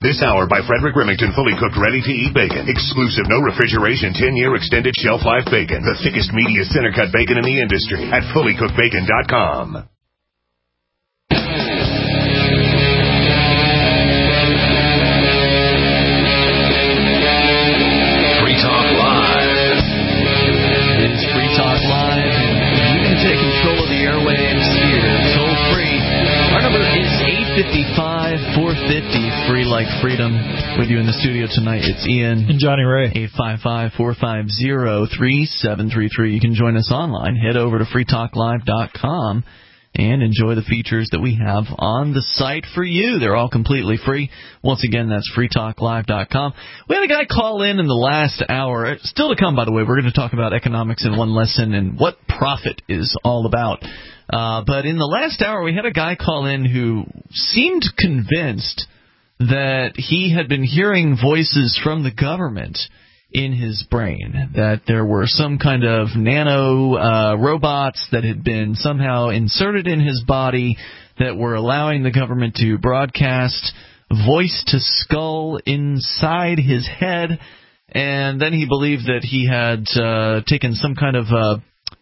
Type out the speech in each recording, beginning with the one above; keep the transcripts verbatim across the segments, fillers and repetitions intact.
This hour by Frederick Remington, fully cooked, ready-to-eat bacon. Exclusive, no refrigeration, ten-year extended shelf life bacon. The thickest, meatiest, center-cut bacon in the industry at fully cooked bacon dot com. Free Talk Live. It is Free Talk Live, and you can take control of the airwaves here, toll-free. Our number is eight five five, four five zero, free like freedom. With you in the studio tonight, it's Ian. And Johnny Ray. eight five five, four five zero, three seven three three. You can join us online. Head over to free talk live dot com and enjoy the features that we have on the site for you. They're all completely free. Once again, that's free talk live dot com. We had a guy call in in the last hour. Still to come, by the way. We're going to talk about economics in one lesson and what profit is all about. Uh, but in the last hour, we had a guy call in who seemed convinced that he had been hearing voices from the government in his brain, that there were some kind of nano uh, robots that had been somehow inserted in his body that were allowing the government to broadcast voice to skull inside his head. And then he believed that he had uh, taken some kind of uh,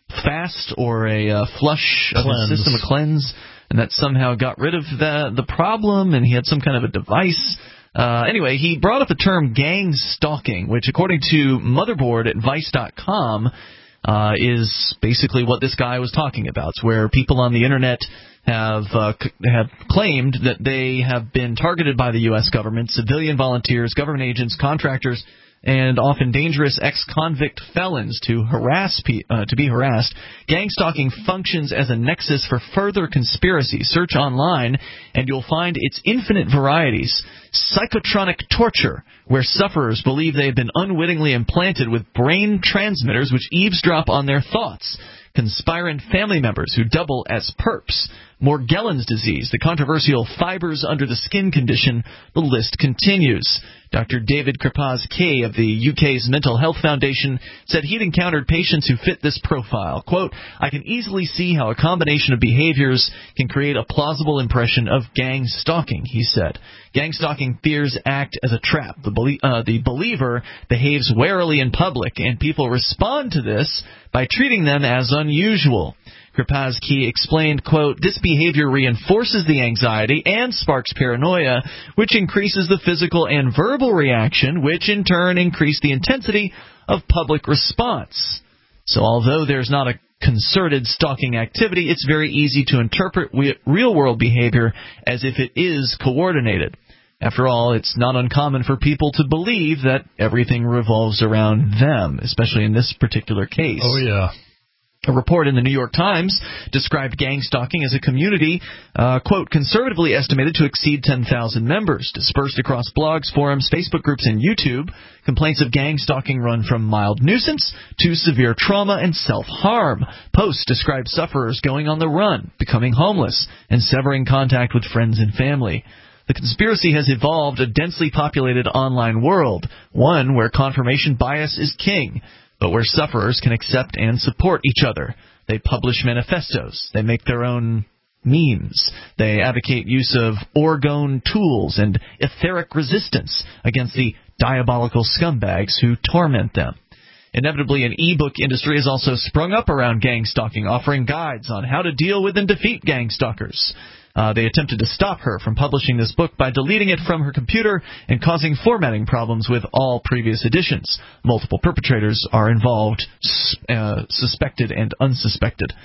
fast or a uh, flush of his system, a cleanse, and that somehow got rid of the the problem, and he had some kind of a device. Uh, anyway, he brought up the term gang stalking, which, according to Motherboard at Vice dot com, uh, is basically what this guy was talking about. It's where people on the Internet have uh, c- have claimed that they have been targeted by the U S government, civilian volunteers, government agents, contractors, and often dangerous ex-convict felons to harass pe- uh, to be harassed. Gang stalking functions as a nexus for further conspiracy. Search online, and you'll find its infinite varieties. Psychotronic torture, where sufferers believe they have been unwittingly implanted with brain transmitters which eavesdrop on their thoughts. Conspirant family members who double as perps. Morgellons disease, the controversial fibers under the skin condition. The list continues. Doctor David Kripaz-Kay of the U K's Mental Health Foundation said he'd encountered patients who fit this profile. Quote, I can easily see how a combination of behaviors can create a plausible impression of gang stalking, he said. Gang stalking fears act as a trap. The, belie- uh, the believer behaves warily in public, and people respond to this by treating them as unusual. Kripaz-Kay explained, quote, this behavior reinforces the anxiety and sparks paranoia, which increases the physical and verbal reaction, which in turn increase the intensity of public response. So although there's not a concerted stalking activity, it's very easy to interpret we- real-world behavior as if it is coordinated. After all, it's not uncommon for people to believe that everything revolves around them, especially in this particular case. Oh, yeah. A report in the New York Times described gang stalking as a community, uh, quote, conservatively estimated to exceed ten thousand members, dispersed across blogs, forums, Facebook groups, and YouTube. Complaints of gang stalking run from mild nuisance to severe trauma and self-harm. Posts describe sufferers going on the run, becoming homeless, and severing contact with friends and family. The conspiracy has evolved a densely populated online world, one where confirmation bias is king, but where sufferers can accept and support each other. They publish manifestos. They make their own memes. They advocate use of orgone tools and etheric resistance against the diabolical scumbags who torment them. Inevitably, an e-book industry has also sprung up around gang stalking, offering guides on how to deal with and defeat gang stalkers. Uh, they attempted to stop her from publishing this book by deleting it from her computer and causing formatting problems with all previous editions. Multiple perpetrators are involved, uh, suspected and unsuspected.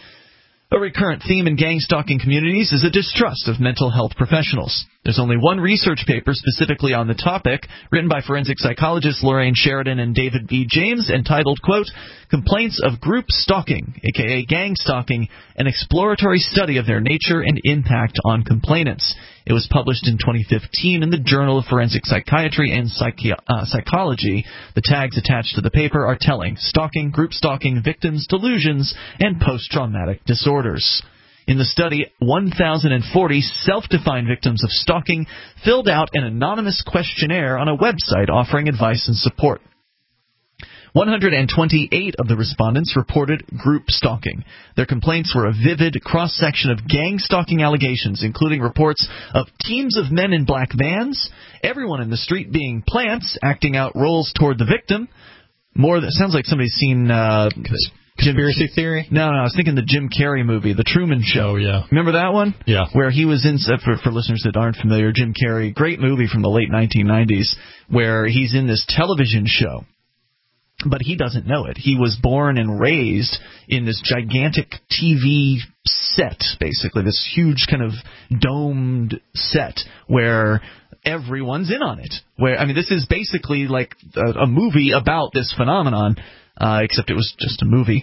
A recurrent theme in gang stalking communities is a distrust of mental health professionals. There's only one research paper specifically on the topic, written by forensic psychologists Lorraine Sheridan and David V. James, entitled, quote, Complaints of Group Stalking, aka Gang Stalking, an exploratory study of their nature and impact on complainants. It was published in twenty fifteen in the Journal of Forensic Psychiatry and Psychi- uh, Psychology. The tags attached to the paper are telling: stalking, group stalking, victims, delusions, and post-traumatic disorders. In the study, one thousand forty self-defined victims of stalking filled out an anonymous questionnaire on a website offering advice and support. one hundred twenty-eight of the respondents reported group stalking. Their complaints were a vivid cross-section of gang stalking allegations, including reports of teams of men in black vans, everyone in the street being plants, acting out roles toward the victim. More, that sounds like somebody's seen... Uh, Conspiracy Theory? No, no, I was thinking the Jim Carrey movie, The Truman Show. Oh, yeah. Remember that one? Yeah. Where he was in, for, for listeners that aren't familiar, Jim Carrey, great movie from the late nineteen nineties, where he's in this television show. But he doesn't know it. He was born and raised in this gigantic T V set, basically, this huge kind of domed set where everyone's in on it. Where I mean, this is basically like a, a movie about this phenomenon, uh, except it was just a movie.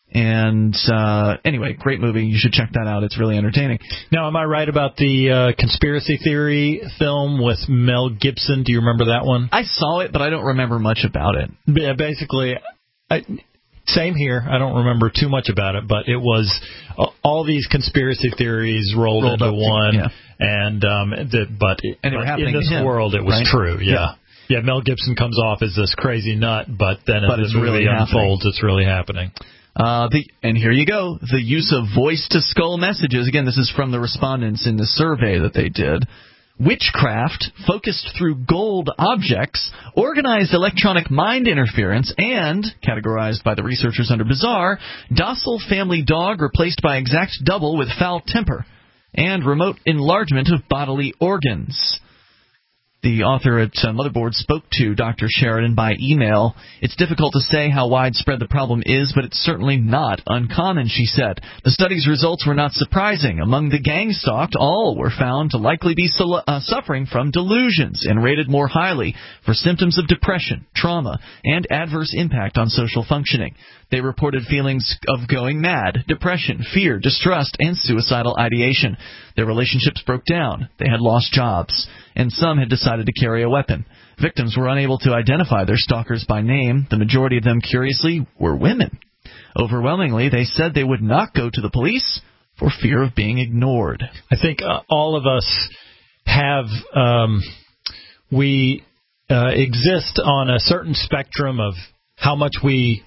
And uh, anyway, great movie. You should check that out. It's really entertaining. Now, am I right about the uh, Conspiracy Theory film with Mel Gibson? Do you remember that one? I saw it, but I don't remember much about it. Yeah, basically, I, same here. I don't remember too much about it, but it was uh, all these conspiracy theories rolled, rolled into one. To, yeah. And um, the, but, and they were but happening in this to him, world, it was right? true. Yeah. yeah. Yeah, Mel Gibson comes off as this crazy nut, but then but as the movie really unfolds, happening. it's really happening. Uh, the, and here you go, the use of voice-to-skull messages. Again, this is from the respondents in the survey that they did. Witchcraft, focused through gold objects, organized electronic mind interference, and, categorized by the researchers under bizarre, docile family dog replaced by exact double with foul temper, and remote enlargement of bodily organs. The author at uh, Motherboard spoke to Doctor Sheridan by email. It's difficult to say how widespread the problem is, but it's certainly not uncommon, she said. The study's results were not surprising. Among the gang stalked, all were found to likely be su- uh, suffering from delusions and rated more highly for symptoms of depression, trauma, and adverse impact on social functioning. They reported feelings of going mad, depression, fear, distrust, and suicidal ideation. Their relationships broke down. They had lost jobs. And some had decided to carry a weapon. Victims were unable to identify their stalkers by name. The majority of them, curiously, were women. Overwhelmingly, they said they would not go to the police for fear of being ignored. I think uh, all of us have, um, we uh, exist on a certain spectrum of how much we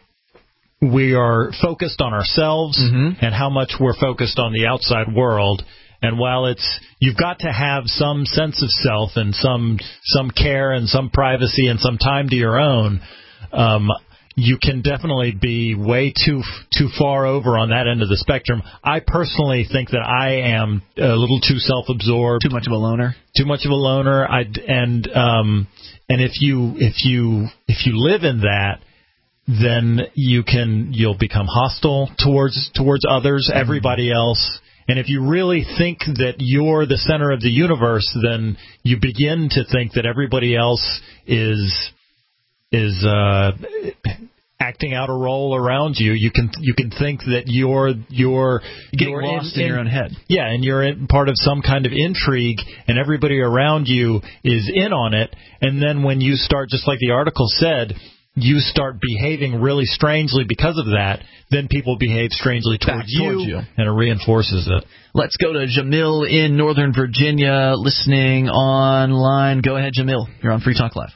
we are focused on ourselves mm-hmm. and how much we're focused on the outside world. And while it's, you've got to have some sense of self and some some care and some privacy and some time to your own, um, you can definitely be way too too far over on that end of the spectrum. I personally think that I am a little too self-absorbed, too much of a loner, too much of a loner. I and um, and if you if you if you live in that, then you can you'll become hostile towards towards others, mm-hmm. everybody else. And if you really think that you're the center of the universe, then you begin to think that everybody else is is uh, acting out a role around you. You can you can think that you're you're getting you're lost in, in your own head. Yeah, and you're in part of some kind of intrigue, and everybody around you is in on it. And then when you start, just like the article said, you start behaving really strangely because of that, then people behave strangely towards you, towards you, and it reinforces it. Let's go to Jamil in Northern Virginia, listening online. Go ahead, Jamil. You're on Free Talk Live.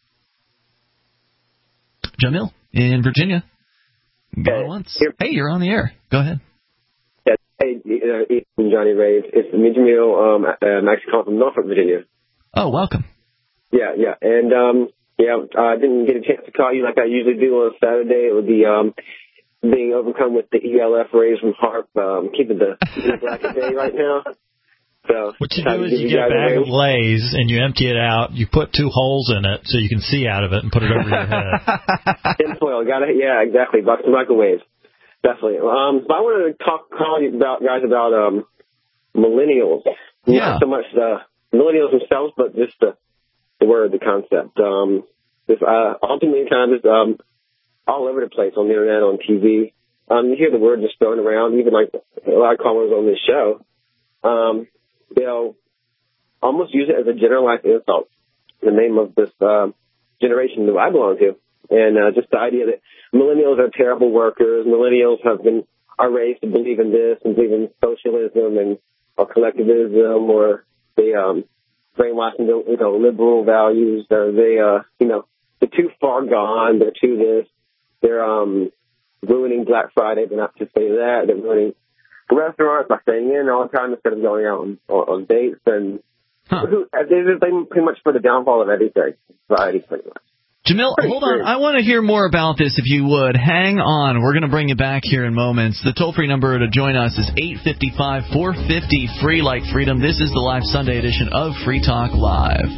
Jamil in Virginia. Go once. Hey, you're on the air. Go ahead. Yeah, hey, uh, Ethan, Johnny Ray. It's me, Jamil. Um, I'm actually calling from Norfolk, Virginia. Oh, welcome. Yeah, yeah. And, um, yeah, I didn't get a chance to call you like I usually do on Saturday. It would be um, being overcome with the E L F rays from HARP, um, keeping the black day right now. So what you do is you get a bag of Lay's and you empty it out. You put two holes in it so you can see out of it and put it over your head. Tinfoil, got it. Yeah, exactly. Box of microwaves, definitely. Um, but I wanted to talk, call you about guys about um, millennials. Yeah. Not so much the millennials themselves, but just the the word, the concept. Um, this, uh, all too many times, um, all over the place on the internet, on T V. Um, you hear the word just thrown around, even like a lot of callers on this show. Um, they'll almost use it as a generalized insult in the name of this uh, generation that I belong to. And uh, just the idea that millennials are terrible workers, millennials have been are raised to believe in this and believe in socialism and or collectivism, or they um, brainwashed into, you know, liberal values, or they, uh, you know, they're too far gone, they're too this. They're um, ruining Black Friday, but not just say that. They're ruining restaurants by staying in all the time instead of going out on, on, on dates. And huh. they're pretty much for the downfall of everything. Society, pretty much. Jamil, Pretty hold on. true. I want to hear more about this, if you would. Hang on. We're going to bring you back here in moments. The toll-free number to join us is eight five five, four five zero, free like freedom. This is the live Sunday edition of Free Talk Live.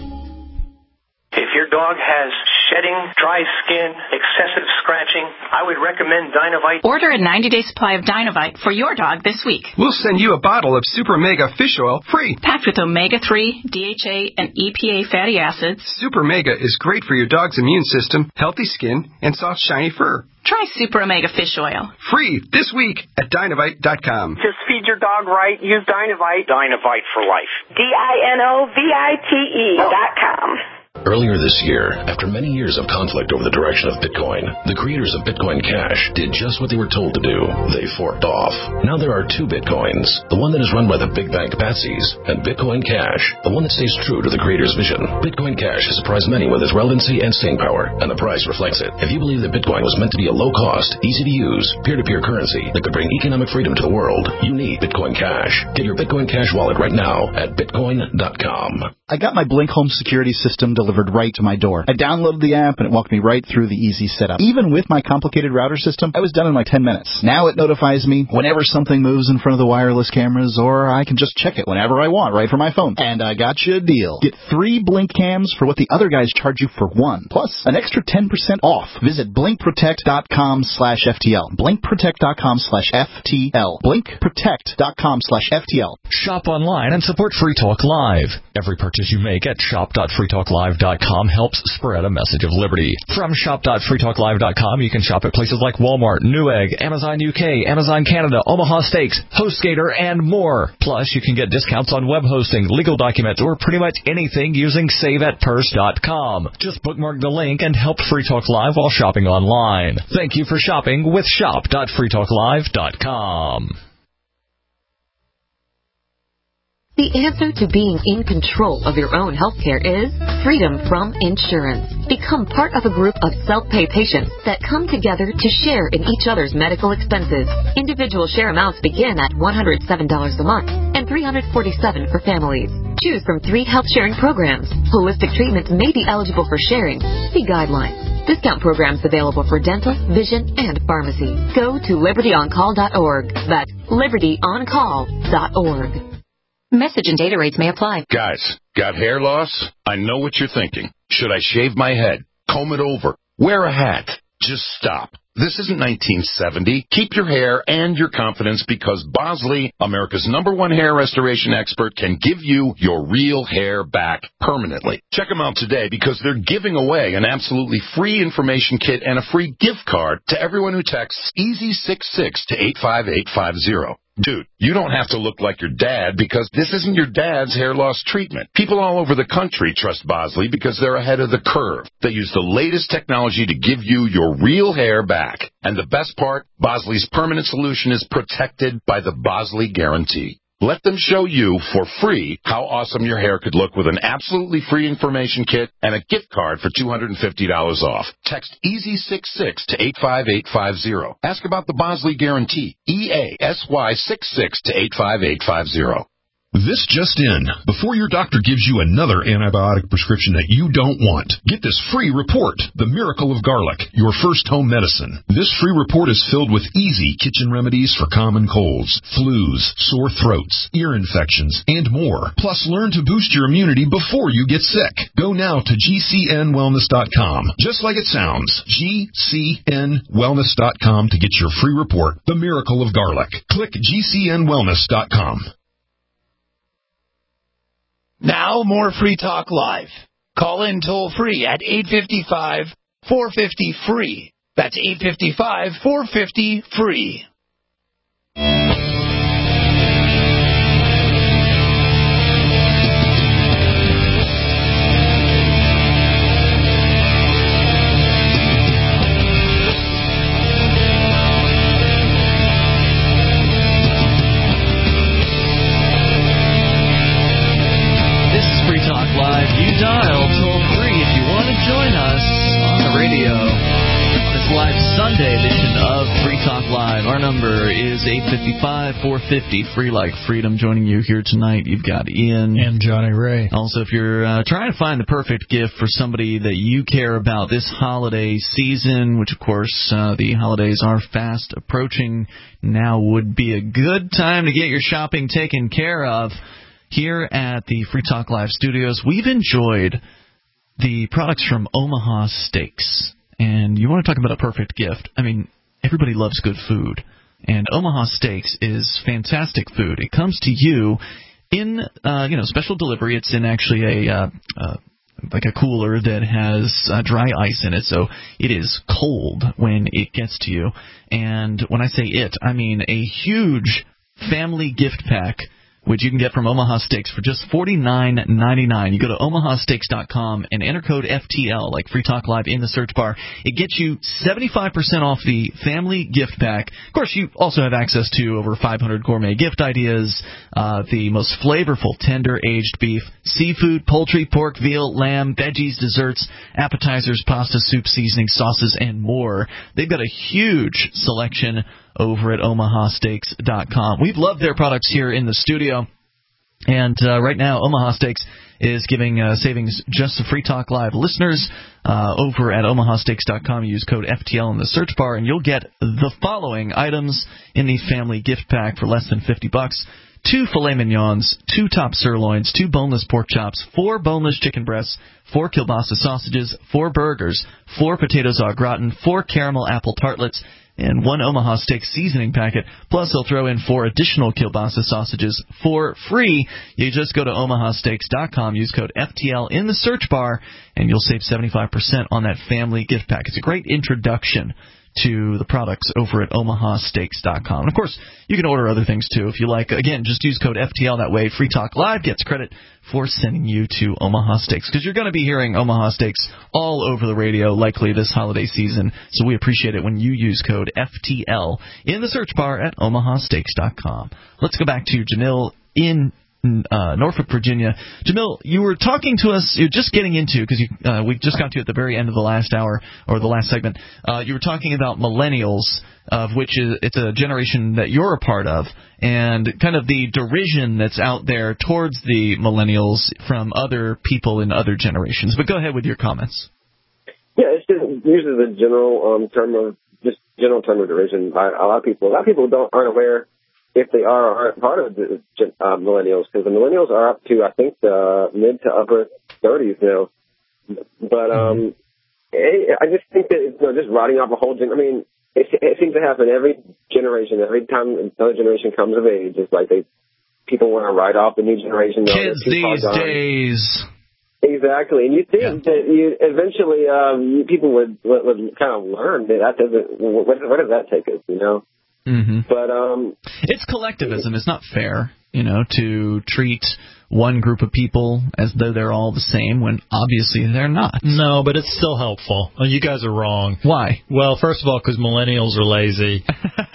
If your dog has shedding, dry skin, excessive scratching, I would recommend Dynovite. Order a ninety-day supply of Dynovite for your dog this week. We'll send you a bottle of Super Mega Fish Oil free. Packed with omega three, D H A, and E P A fatty acids. Super Mega is great for your dog's immune system, healthy skin, and soft, shiny fur. Try Super Omega Fish Oil. Free this week at Dynovite dot com. Just feed your dog right. Use Dynovite. Dynovite for life. D I N O V I T E dot com. Earlier this year, after many years of conflict over the direction of Bitcoin, the creators of Bitcoin Cash did just what they were told to do. They forked off. Now there are two Bitcoins, the one that is run by the big bank patsies, and Bitcoin Cash, the one that stays true to the creator's vision. Bitcoin Cash has surprised many with its relevancy and staying power, and the price reflects it. If you believe that Bitcoin was meant to be a low-cost, easy-to-use, peer-to-peer currency that could bring economic freedom to the world, you need Bitcoin Cash. Get your Bitcoin Cash wallet right now at bitcoin dot com. I got my Blink Home security system delivered right to my door. I downloaded the app and it walked me right through the easy setup. Even with my complicated router system, I was done in like ten minutes. Now it notifies me whenever something moves in front of the wireless cameras, or I can just check it whenever I want right from my phone. And I got you a deal. Get three Blink cams for what the other guys charge you for one, plus an extra ten percent off. Visit blink protect dot com slash F T L. blink protect dot com slash F T L. blink protect dot com slash F T L. Shop online and support Free Talk Live. Every purchase you make at shop dot free talk live dot com helps spread a message of liberty. From shop dot free talk live dot com, you can shop at places like Walmart, Newegg, Amazon U K, Amazon Canada, Omaha Steaks, HostGator, and more. Plus, you can get discounts on web hosting, legal documents, or pretty much anything using save at purse dot com. Just bookmark the link and help Free Talk Live while shopping online. Thank you for shopping with shop dot free talk live dot com. The answer to being in control of your own healthcare is freedom from insurance. Become part of a group of self-pay patients that come together to share in each other's medical expenses. Individual share amounts begin at one hundred seven dollars a month and three hundred forty-seven dollars for families. Choose from three health sharing programs. Holistic treatments may be eligible for sharing. See guidelines. Discount programs available for dental, vision, and pharmacy. Go to liberty on call dot org. That's liberty on call dot org. Message and data rates may apply. Guys, got hair loss? I know what you're thinking. Should I shave my head? Comb it over? Wear a hat? Just stop. This isn't nineteen seventy. Keep your hair and your confidence because Bosley, America's number one hair restoration expert, can give you your real hair back permanently. Check them out today because they're giving away an absolutely free information kit and a free gift card to everyone who texts easy six six to eight five eight five zero. Dude, you don't have to look like your dad because this isn't your dad's hair loss treatment. People all over the country trust Bosley because they're ahead of the curve. They use the latest technology to give you your real hair back. And the best part, Bosley's permanent solution is protected by the Bosley Guarantee. Let them show you for free how awesome your hair could look with an absolutely free information kit and a gift card for two hundred fifty dollars off. Text easy six six to eight five eight five zero. Ask about the Bosley Guarantee. E A S Y six six to eight five eight five zero. This just in. Before your doctor gives you another antibiotic prescription that you don't want, get this free report, The Miracle of Garlic, your first home medicine. This free report is filled with easy kitchen remedies for common colds, flus, sore throats, ear infections, and more. Plus, learn to boost your immunity before you get sick. Go now to G C N wellness dot com. Just like it sounds, G C N wellness dot com to get your free report, The Miracle of Garlic. Click G C N wellness dot com. Now, more Free Talk Live. Call in toll-free at eight five five, four five zero, free. That's eight five five, four five zero, free. Dial toll free if you want to join us on the radio on this live Sunday edition of Free Talk Live. Our number is eight five five, four five zero, free like freedom. Joining you here tonight, you've got Ian. And Johnny Ray. Also, if you're uh, trying to find the perfect gift for somebody that you care about this holiday season, which, of course, uh, the holidays are fast approaching, now would be a good time to get your shopping taken care of. Here at the Free Talk Live studios, we've enjoyed the products from Omaha Steaks. And you want to talk about a perfect gift. I mean, everybody loves good food. And Omaha Steaks is fantastic food. It comes to you in, uh, you know, special delivery. It's in actually a, uh, uh, like a cooler that has uh, dry ice in it. So it is cold when it gets to you. And when I say it, I mean a huge family gift pack, which you can get from Omaha Steaks for just forty-nine ninety-nine. You go to omaha steaks dot com and enter code F T L, like Free Talk Live, in the search bar. It gets you seventy-five percent off the family gift pack. Of course, you also have access to over five hundred gourmet gift ideas, uh, the most flavorful tender aged beef, seafood, poultry, pork, veal, lamb, veggies, desserts, appetizers, pasta, soup, seasoning, sauces, and more. They've got a huge selection over at omaha steaks dot com. We've loved their products here in the studio, and uh, right now Omaha Steaks is giving uh, savings just to Free Talk Live listeners uh, over at omaha steaks dot com. You use code F T L in the search bar, and you'll get the following items in the family gift pack for less than fifty bucks. Two filet mignons, two top sirloins, two boneless pork chops, four boneless chicken breasts, four kielbasa sausages, four burgers, four potatoes au gratin, four caramel apple tartlets, and one Omaha Steak seasoning packet. Plus, he'll throw in four additional kielbasa sausages for free. You just go to omaha steaks dot com, use code F T L in the search bar, and you'll save seventy-five percent on that family gift pack. It's a great introduction to the products over at omaha steaks dot com. And, of course, you can order other things, too, if you like. Again, just use code F T L. That way, Free Talk Live gets credit for sending you to Omaha Steaks, because you're going to be hearing Omaha Steaks all over the radio, likely this holiday season. So we appreciate it when you use code F T L in the search bar at omaha steaks dot com. Let's go back to Jamil in Uh, Norfolk, Virginia. Jamil, you were talking to us, you're just getting into, because uh, we just got to at the very end of the last hour, or the last segment, uh, you were talking about millennials, of which is, it's a generation that you're a part of, and kind of the derision that's out there towards the millennials from other people in other generations. But go ahead with your comments. Yeah, it's just uses the general um, term of, just general term of derision by a lot of people. A lot of people don't aren't aware if they are or aren't part of the uh, millennials, because the millennials are up to, I think, the mid to upper thirties now. But um, it, I just think that it's, you know, just rotting off a whole gen. I mean, it, it seems to happen every generation. Every time another generation comes of age, it's like they people want to write off the new generation. Kids these days. Exactly, and you think yeah. that you eventually um, people would, would would kind of learn that that doesn't. Where, where does that take us? You know. Mm-hmm. But um, it's collectivism. It's not fair, you know, to treat one group of people as though they're all the same when obviously they're not. No, but it's still helpful. You guys are wrong. Why? Well, first of all, because millennials are lazy.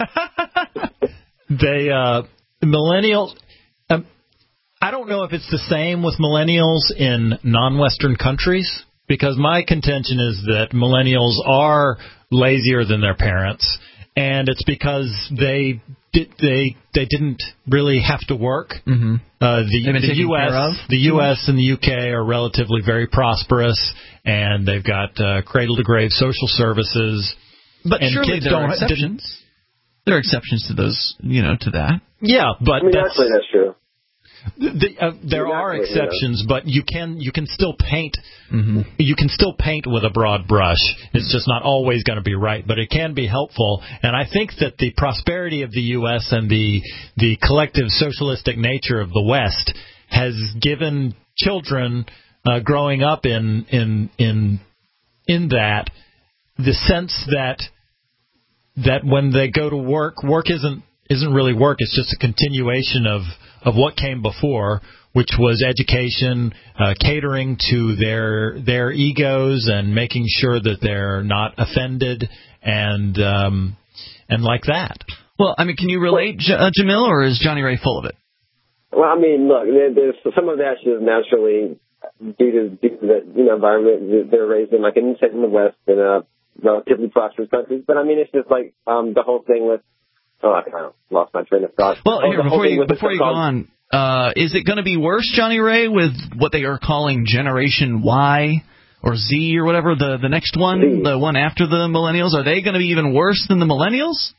they uh, millennials. Um, I don't know if it's the same with millennials in non-Western countries, because my contention is that millennials are lazier than their parents. And it's because they did, they they didn't really have to work. Mm-hmm. Uh, the the U S the U S and the U K are relatively very prosperous, and they've got uh, cradle to grave social services. But and surely kids there don't, are exceptions. There are exceptions to those, you know, to that. Yeah, but I mean, that's, actually, that's true. The, uh, there exactly, are exceptions, yeah. but you can you can still paint mm-hmm. you can still paint with a broad brush. It's just not always going to be right, but it can be helpful. And I think that the prosperity of the U S and the the collective socialistic nature of the West has given children uh, growing up in in in in that the sense that that when they go to work, work isn't isn't really work. It's just a continuation of of what came before, which was education, uh, catering to their their egos and making sure that they're not offended and um, and like that. Well, I mean, can you relate, J- uh, Jamil, or is Johnny Ray full of it? Well, I mean, look, there's some of that is naturally due to, due to the you know environment they're raised in, like in, in the West, and uh, relatively prosperous countries. But I mean, it's just like um, the whole thing with. Oh, I kind of lost my train of thought. Well, oh, here, before you before you go on, uh, is it going to be worse, Johnny Ray, with what they are calling Generation Y or Z or whatever, the the next one, Z. the one after the millennials? Are they going to be even worse than the millennials?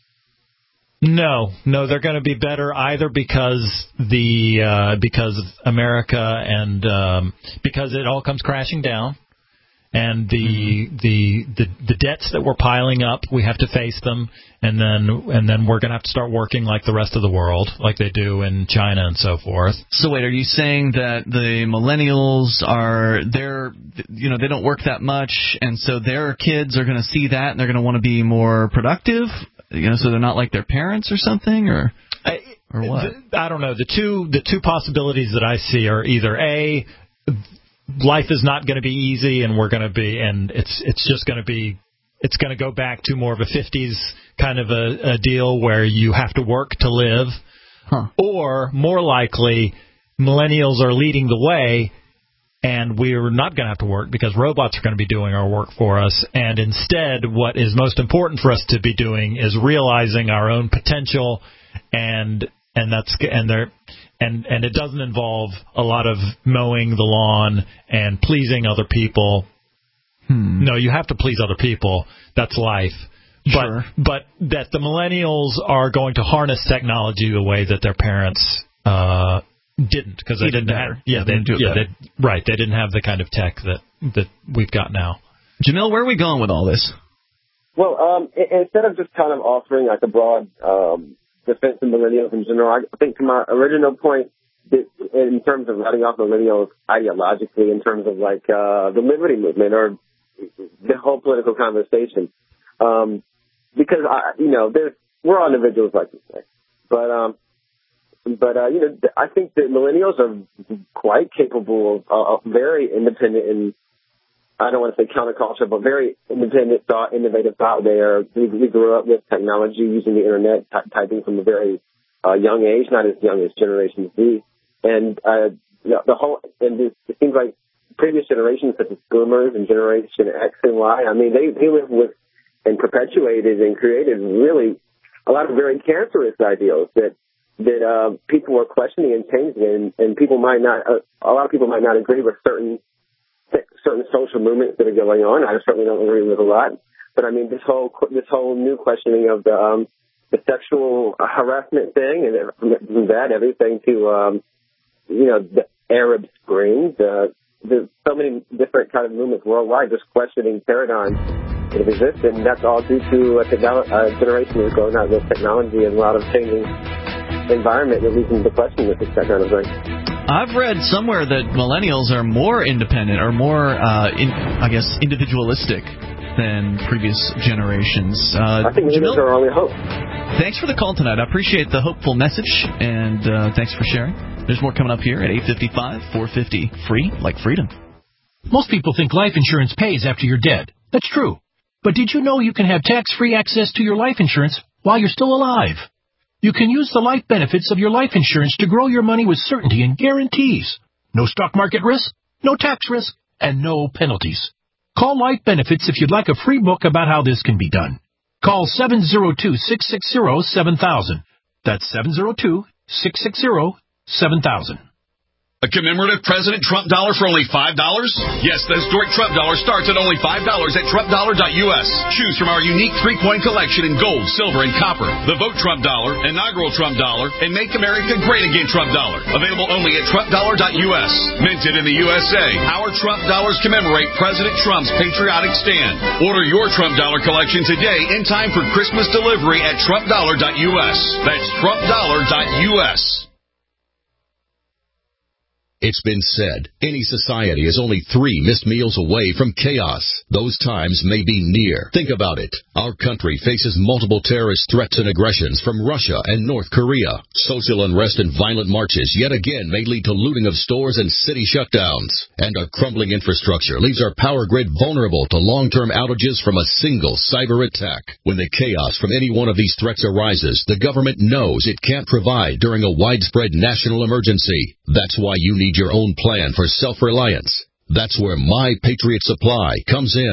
No, no, they're going to be better either because the uh, because America and um, because it all comes crashing down. And the, mm-hmm. the the the debts that we're piling up, we have to face them, and then and then we're going to have to start working like the rest of the world, like they do in China and so forth. So wait, are you saying that the millennials are they're you know they don't work that much, and so their kids are going to see that and they're going to want to be more productive, you know, so they're not like their parents or something, or I, or what? The, I don't know. The two the two possibilities that I see are either A, life is not going to be easy, and we're going to be, and it's it's just going to be, it's going to go back to more of a fifties kind of a, a deal where you have to work to live. Huh. Or more likely, millennials are leading the way, and we're not going to have to work because robots are going to be doing our work for us. And instead, what is most important for us to be doing is realizing our own potential, and and that's and they're. And and it doesn't involve a lot of mowing the lawn and pleasing other people. Hmm. No, you have to please other people. That's life. Sure. But but that the millennials are going to harness technology the way that their parents uh, didn't, because they didn't have. Yeah, they, didn't do it yeah, they, right. They didn't have the kind of tech that that we've got now. Jamil, where are we going with all this? Well, um, instead of just kind of offering like a broad. Um, defense of millennials in general. I think to my original point, that in terms of writing off millennials ideologically, in terms of like uh, the liberty movement or the whole political conversation, um, because I, you know, there's we're all individuals, like you say, but um, but uh, you know, I think that millennials are quite capable of uh, very independent and. I don't want to say counterculture, but very independent thought, innovative thought. They are, we, we grew up with technology, using the internet, t- typing from a very uh, young age, not as young as Generation Z. And uh, the, the whole, and this, it seems like previous generations, such as Boomers and Generation X and Y, I mean, they, they lived with and perpetuated and created really a lot of very cancerous ideals that that uh, people were questioning and changing, and, and people might not, uh, a lot of people might not agree with certain. certain social movements that are going on. I certainly don't agree with a lot. But, I mean, this whole this whole new questioning of the um, the sexual harassment thing, and from that, everything to, um, you know, the Arab Spring, the, the, so many different kind of movements worldwide just questioning paradigms that have existed, and that's all due to a, technolo- a generation that's growing out with technology and a lot of changing environment that leads into question with this that kind of thing. I've read somewhere that millennials are more independent or more, uh, in, I guess, individualistic than previous generations. Uh, I think millennials are our only hope. Thanks for the call tonight. I appreciate the hopeful message, and uh, thanks for sharing. There's more coming up here at eight fifty-five, four fifty, free, like freedom. Most people think life insurance pays after you're dead. That's true. But did you know you can have tax-free access to your life insurance while you're still alive? You can use the life benefits of your life insurance to grow your money with certainty and guarantees. No stock market risk, no tax risk, and no penalties. Call Life Benefits if you'd like a free book about how this can be done. Call seven oh two, six six zero, seven thousand. That's seven oh two, six six zero, seven thousand. A commemorative President Trump dollar for only five dollars? Yes, the historic Trump dollar starts at only five dollars at trump dollar dot u s. Choose from our unique three-coin collection in gold, silver, and copper. The Vote Trump dollar, inaugural Trump dollar, and Make America Great Again Trump dollar. Available only at trump dollar dot u s. Minted in the U S A, our Trump dollars commemorate President Trump's patriotic stand. Order your Trump dollar collection today in time for Christmas delivery at trump dollar dot u s. That's trump dollar dot u s. It's been said, any society is only three missed meals away from chaos. Those times may be near. Think about it. Our country faces multiple terrorist threats and aggressions from Russia and North Korea. Social unrest and violent marches yet again may lead to looting of stores and city shutdowns. And our crumbling infrastructure leaves our power grid vulnerable to long-term outages from a single cyber attack. When the chaos from any one of these threats arises, the government knows it can't provide during a widespread national emergency. That's why you need your own plan for self-reliance. That's where My Patriot Supply comes in.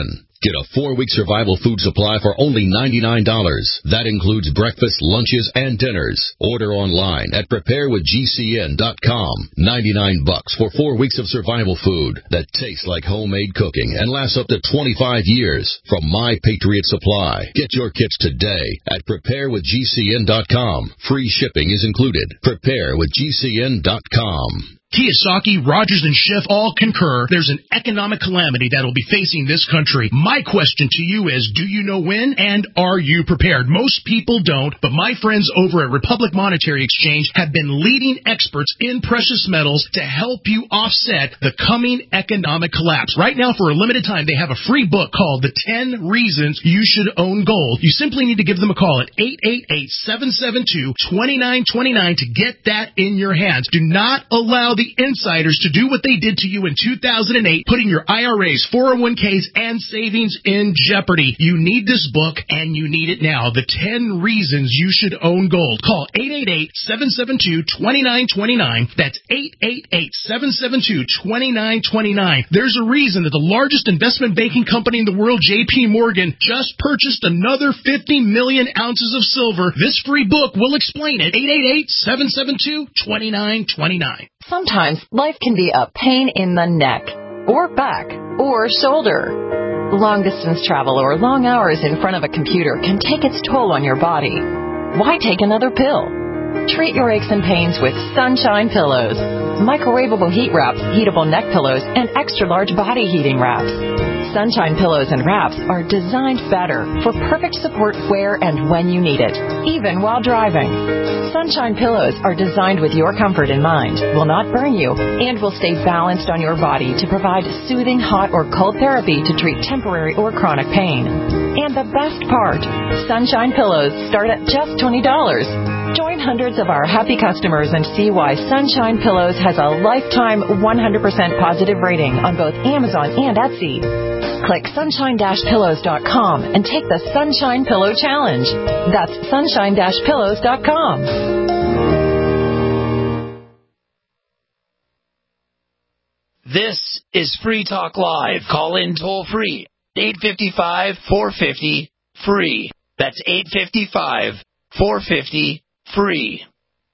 Get a four-week survival food supply for only ninety-nine dollars. That includes breakfast, lunches, and dinners. Order online at prepare with G C N dot com. ninety-nine bucks for four weeks of survival food that tastes like homemade cooking and lasts up to twenty-five years from My Patriot Supply. Get your kits today at prepare with G C N dot com. Free shipping is included. prepare with G C N dot com. Kiyosaki, Rogers, and Schiff all concur there's an economic calamity that will be facing this country. My question to you is, do you know when, and are you prepared? Most people don't, but my friends over at Republic Monetary Exchange have been leading experts in precious metals to help you offset the coming economic collapse. Right now, for a limited time, they have a free book called The ten Reasons You Should Own Gold. You simply need to give them a call at eight eight eight, seven seven two, two nine two nine to get that in your hands. Do not allow the insiders to do what they did to you in two thousand eight, putting your I R As, four oh one k's, and savings in jeopardy. You need this book, and you need it now. The ten Reasons You Should Own Gold. Call eight eight eight, seven seven two, two nine two nine. That's eight eight eight, seven seven two, two nine two nine. There's a reason that the largest investment banking company in the world, J P Morgan, just purchased another fifty million ounces of silver. This free book will explain it. eight eight eight, seven seven two, two nine two nine. Sometimes life can be a pain in the neck, or back, or shoulder. Long-distance travel or long hours in front of a computer can take its toll on your body. Why take another pill? Treat your aches and pains with Sunshine Pillows. Microwavable heat wraps, heatable neck pillows, and extra-large body heating wraps. Sunshine Pillows and wraps are designed better for perfect support where and when you need it, even while driving. Sunshine Pillows are designed with your comfort in mind, will not burn you, and will stay balanced on your body to provide soothing hot or cold therapy to treat temporary or chronic pain. And the best part, Sunshine Pillows start at just twenty dollars. Join hundreds of our happy customers and see why Sunshine Pillows has a lifetime one hundred percent positive rating on both Amazon and Etsy. Click sunshine dash pillows dot com and take the Sunshine Pillow Challenge. That's sunshine dash pillows dot com. This is Free Talk Live. Call in toll free. eight five five, four five zero, free. That's eight five five, four five zero, free.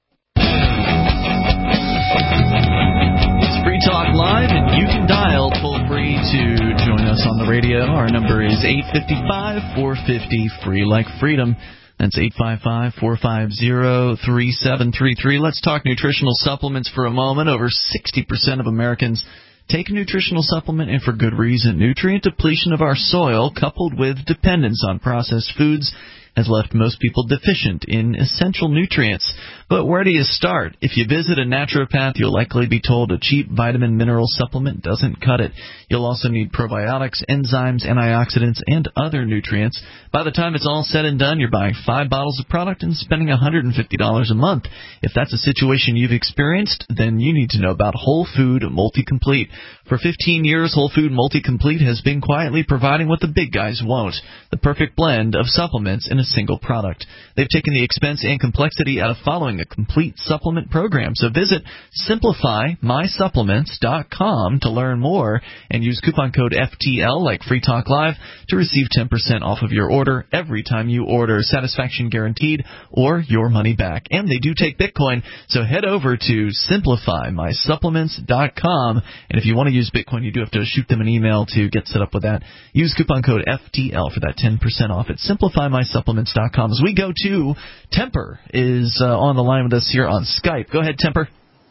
It's Free Talk Live, and you can dial toll free to join us on the radio. Our number is eight five five, four five zero, free like freedom. That's eight five five, four five zero, three seven three three. Let's talk nutritional supplements for a moment. Over sixty percent of Americans take a nutritional supplement, and for good reason. Nutrient depletion of our soil, coupled with dependence on processed foods, has left most people deficient in essential nutrients. But where do you start? If you visit a naturopath, you'll likely be told a cheap vitamin mineral supplement doesn't cut it. You'll also need probiotics, enzymes, antioxidants, and other nutrients. By the time it's all said and done, you're buying five bottles of product and spending one hundred fifty dollars a month. If that's a situation you've experienced, then you need to know about Whole Food Multi-Complete. For fifteen years, Whole Food Multi-Complete has been quietly providing what the big guys won't, the perfect blend of supplements in a single product. They've taken the expense and complexity out of following a complete supplement program. So visit simplify my supplements dot com to learn more and use coupon code F T L like Free Talk Live to receive ten percent off of your order every time you order. Satisfaction guaranteed or your money back. And they do take Bitcoin, so head over to simplify my supplements dot com. And if you want to use Bitcoin, you do have to shoot them an email to get set up with that. Use coupon code F T L for that ten percent off at simplify my supplements dot com. As we go to Temper is uh, on the line with us here on Skype. Go ahead, Temper.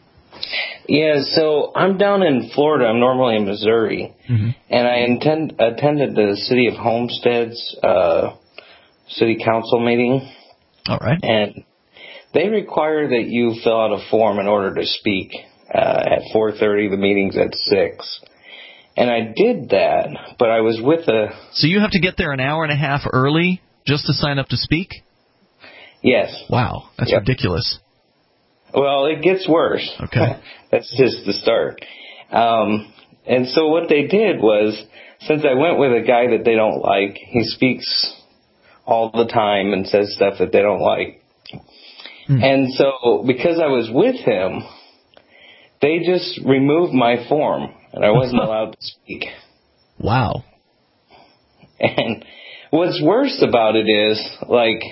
Yeah, so I'm down in Florida. I'm normally in Missouri, mm-hmm. and I intend, attended the City of Homestead's uh, City Council meeting. All right. And they require that you fill out a form in order to speak uh, at four thirty. The meeting's at six. And I did that, but I was with a... So you have to get there an hour and a half early just to sign up to speak? Yes. Wow, that's yep. ridiculous. Well, it gets worse. Okay. That's just the start. Um, and so what they did was, since I went with a guy that they don't like, he speaks all the time and says stuff that they don't like. Mm. And so because I was with him, they just removed my form, and I wasn't allowed to speak. Wow. And what's worse about it is, like,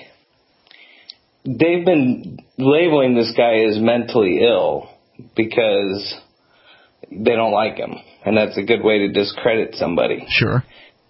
they've been labeling this guy as mentally ill because they don't like him. And that's a good way to discredit somebody. Sure.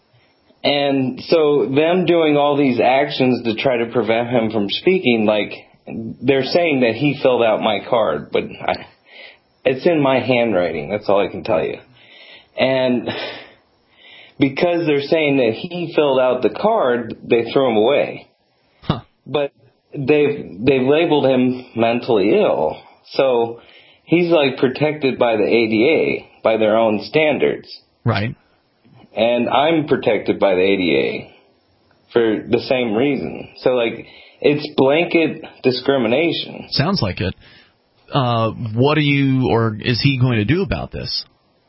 And so them doing all these actions to try to prevent him from speaking, like, they're saying that he filled out my card, but I, it's in my handwriting. That's all I can tell you. And because they're saying that he filled out the card, they threw him away. Huh. But they've they've labeled him mentally ill. So he's like protected by the A D A, by their own standards. Right. And I'm protected by the A D A for the same reason. So, like, it's blanket discrimination. Sounds like it. Uh, what are you, or is he going to do about this?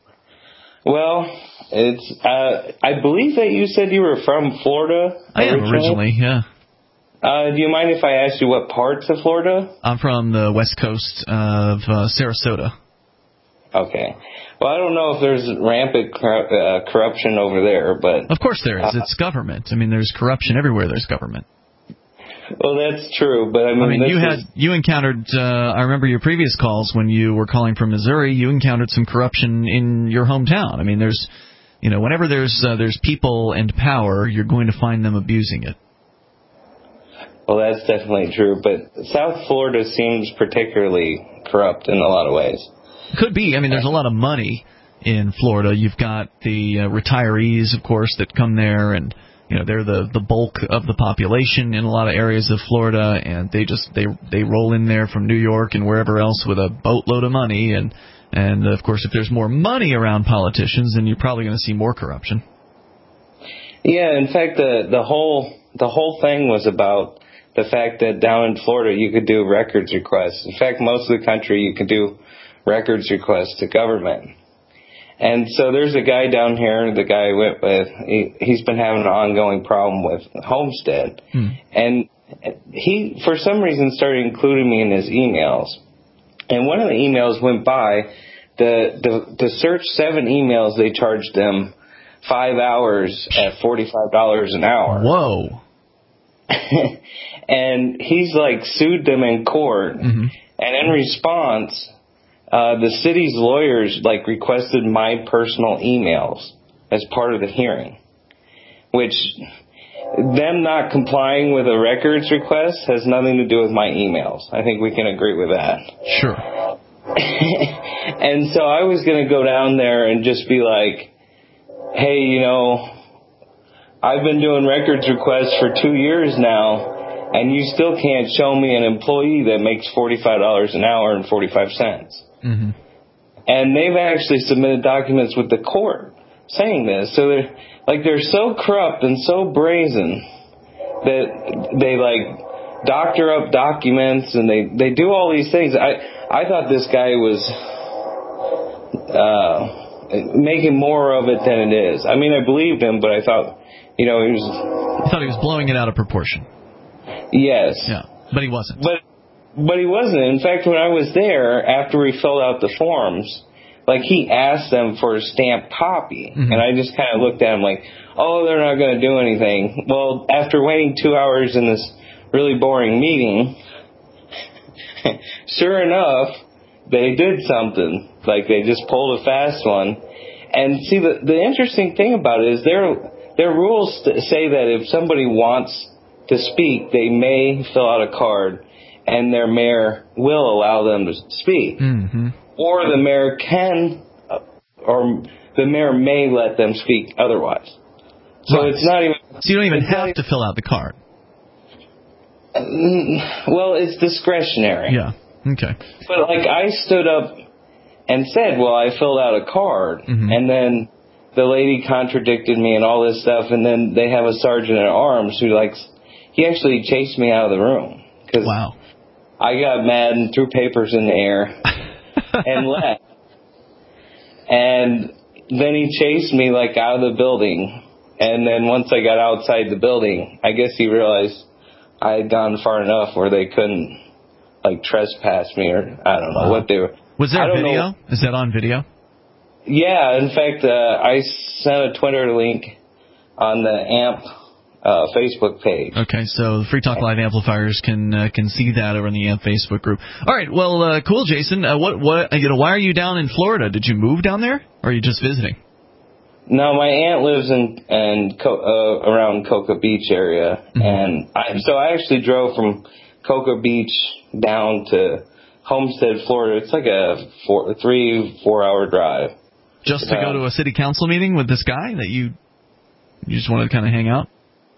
Well, it's. Uh, I believe that you said you were from Florida. I am originally, yeah. Uh, do you mind if I ask you what parts of Florida? I'm from the west coast of uh, Sarasota. Okay. Well, I don't know if there's rampant cor- uh, corruption over there, but... Of course there is. Uh, it's government. I mean, there's corruption everywhere there's government. Well, that's true, but I mean... I mean, you had is... you encountered... Uh, I remember your previous calls when you were calling from Missouri. You encountered some corruption in your hometown. I mean, there's... You know, whenever there's uh, there's people and power, you're going to find them abusing it. Well, that's definitely true, but South Florida seems particularly corrupt in a lot of ways. Could be. I mean, there's a lot of money in Florida. You've got the uh, retirees, of course, that come there, and you know they're the, the bulk of the population in a lot of areas of Florida, and they just they they roll in there from New York and wherever else with a boatload of money, and and of course, if there's more money around politicians, then you're probably going to see more corruption. Yeah, in fact, the the whole the whole thing was about the fact that down in Florida you could do records requests. In fact, most of the country you could do records requests to government. And so there's a guy down here, the guy I went with, he, he's been having an ongoing problem with Homestead. Hmm. And he, for some reason, started including me in his emails. And one of the emails went by, the, the, to search seven emails, they charged them five hours at forty-five dollars an hour. Whoa. And he's like sued them in court. Mm-hmm. And in response, Uh, the city's lawyers, like, requested my personal emails as part of the hearing, which them not complying with a records request has nothing to do with my emails. I think we can agree with that. Sure. And so I was going to go down there and just be like, hey, you know, I've been doing records requests for two years now, and you still can't show me an employee that makes forty-five dollars an hour and forty-five cents. Mm-hmm. And they've actually submitted documents with the court saying this. So they're like they're so corrupt and so brazen that they like doctor up documents and they, they do all these things. I I thought this guy was uh, making more of it than it is. I mean, I believed him, but I thought, you know, he was. I thought he was blowing it out of proportion. Yes. Yeah, but he wasn't. But. But he wasn't. In fact, when I was there, after we filled out the forms, like, he asked them for a stamped copy. Mm-hmm. And I just kind of looked at him like, oh, they're not going to do anything. Well, after waiting two hours in this really boring meeting, sure enough, they did something. Like, they just pulled a fast one. And see, the, the interesting thing about it is their, their rules say that if somebody wants to speak, they may fill out a card. And their mayor will allow them to speak. Mm-hmm. Or the mayor can, or the mayor may let them speak otherwise. So right. It's not even... So you don't even have not, to fill out the card. Well, it's discretionary. Yeah, okay. But, like, I stood up and said, well, I filled out a card. Mm-hmm. And then the lady contradicted me and all this stuff. And then they have a sergeant at arms who, like, he actually chased me out of the room. Cause wow. I got mad and threw papers in the air and left. And then he chased me, like, out of the building. And then once I got outside the building, I guess he realized I had gone far enough where they couldn't, like, trespass me or I don't know wow. what they were. Was there I don't video? Know. Is that on video? Yeah. In fact, uh, I sent a Twitter link on the A M P uh, Facebook page. Okay, so the Free Talk Live amplifiers can uh, can see that over in the A M P Facebook group. All right, well, uh, cool, Jason. Uh, what what you know? Why are you down in Florida? Did you move down there, or are you just visiting? No, my aunt lives in in uh, around Cocoa Beach area, mm-hmm. and I, so I actually drove from Cocoa Beach down to Homestead, Florida. It's like a four, three, four-hour drive. Just to go to a city council meeting with this guy that you you just wanted to kind of hang out?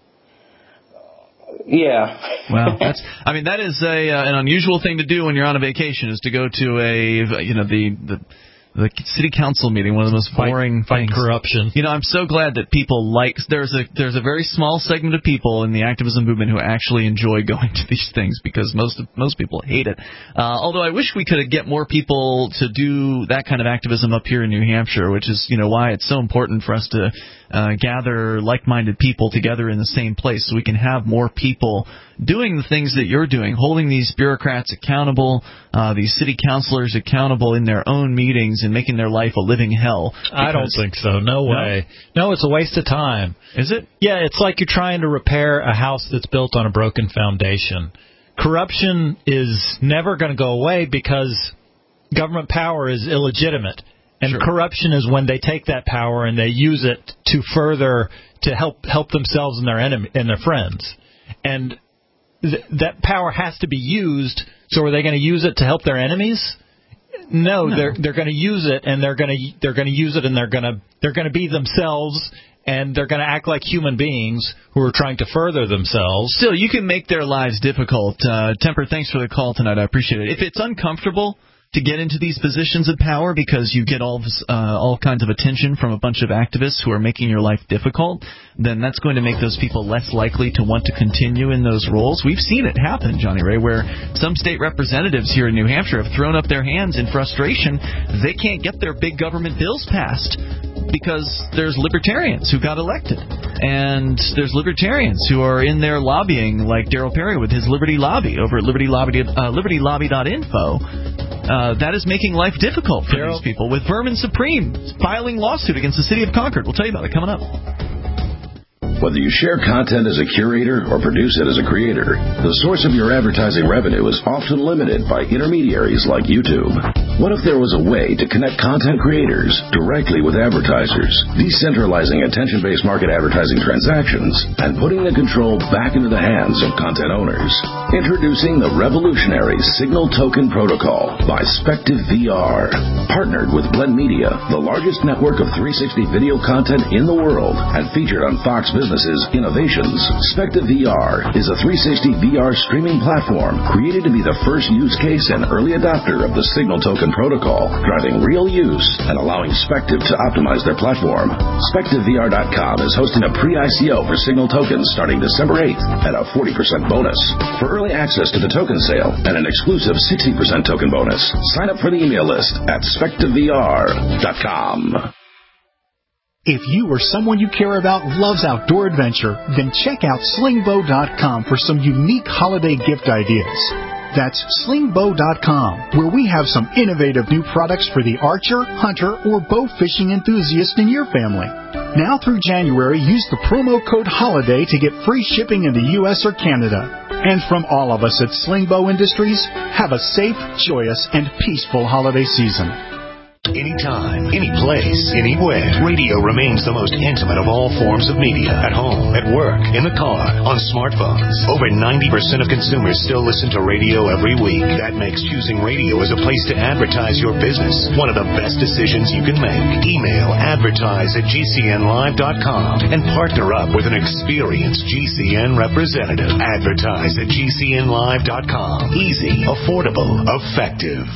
Yeah. Well, that's I mean that is a uh, an unusual thing to do when you're on a vacation, is to go to a you know the the the city council meeting, one of the most boring fight, things. Fight corruption. You know, I'm so glad that people like there's a there's a very small segment of people in the activism movement who actually enjoy going to these things, because most of, most people hate it. Uh, although I wish we could get more people to do that kind of activism up here in New Hampshire, which is you know why it's so important for us to uh, gather like-minded people together in the same place, so we can have more people doing the things that you're doing, holding these bureaucrats accountable, uh, these city councilors accountable in their own meetings, and making their life a living hell. I don't think so. No way. No? no, it's a waste of time. Is it? Yeah, it's like you're trying to repair a house that's built on a broken foundation. Corruption is never going to go away because government power is illegitimate. And sure. Corruption is when they take that power and they use it to further, to help help themselves and their enemy and their friends. And th- that power has to be used. So are they going to use it to help their enemies? No, no. they're they're going to use it, and they're going to they're going to use it, and they're going to they're going to be themselves, and they're going to act like human beings who are trying to further themselves. Still, you can make their lives difficult. Uh, Temper, thanks for the call tonight. I appreciate it. If it's uncomfortable to get into these positions of power because you get all this, uh, all kinds of attention from a bunch of activists who are making your life difficult, then that's going to make those people less likely to want to continue in those roles. We've seen it happen, Johnny Ray, where some state representatives here in New Hampshire have thrown up their hands in frustration. They can't get their big government bills passed because there's libertarians who got elected. And there's libertarians who are in there lobbying, like Darryl Perry with his Liberty Lobby over at Liberty Lobby, uh, liberty lobby dot info. Uh, that is making life difficult for Darryl. These people, with Vermin Supreme filing lawsuit against the city of Concord. We'll tell you about it coming up. Whether you share content as a curator or produce it as a creator, the source of your advertising revenue is often limited by intermediaries like YouTube. What if there was a way to connect content creators directly with advertisers, decentralizing attention-based market advertising transactions and putting the control back into the hands of content owners? Introducing the revolutionary Signal Token Protocol by Spective V R. Partnered with Blend Media, the largest network of three sixty video content in the world, and featured on Fox Business's Innovations, Spective V R is a three sixty V R streaming platform created to be the first use case and early adopter of the Signal Token Protocol, driving real use and allowing Spective to optimize their platform. Spective V R dot com is hosting a pre-I C O for Signal Tokens starting December eighth at a forty percent bonus. For early access to the token sale and an exclusive sixty percent token bonus, sign up for the email list at Spective V R dot com. If you or someone you care about loves outdoor adventure, then check out Sling Bow dot com for some unique holiday gift ideas. That's Sling Bow dot com, where we have some innovative new products for the archer, hunter, or bow fishing enthusiast in your family. Now through January, use the promo code HOLIDAY to get free shipping in the U S or Canada. And from all of us at Sling Bow Industries, have a safe, joyous, and peaceful holiday season. Anytime, any place, anywhere, radio remains the most intimate of all forms of media. At home, at work, in the car, on smartphones. Over ninety percent of consumers still listen to radio every week. That makes choosing radio as a place to advertise your business one of the best decisions you can make. Email advertise at G C N live dot com and partner up with an experienced G C N representative. Advertise at G C N live dot com. Easy, affordable, effective.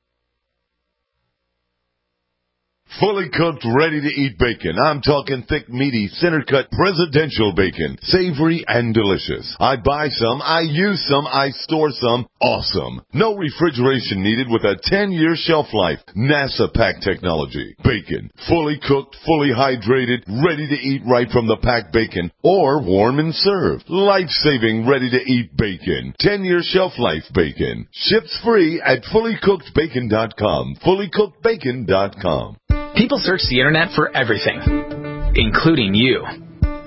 Fully cooked, ready-to-eat bacon. I'm talking thick, meaty, center-cut, presidential bacon. Savory and delicious. I buy some, I use some, I store some. Awesome. No refrigeration needed with a ten-year shelf life. NASA pack technology. Bacon. Fully cooked, fully hydrated, ready to eat right from the packed bacon. Or warm and served. Life-saving, ready-to-eat bacon. ten-year shelf life bacon. Ships free at fully cooked bacon dot com. fully cooked bacon dot com. People search the internet for everything, including you.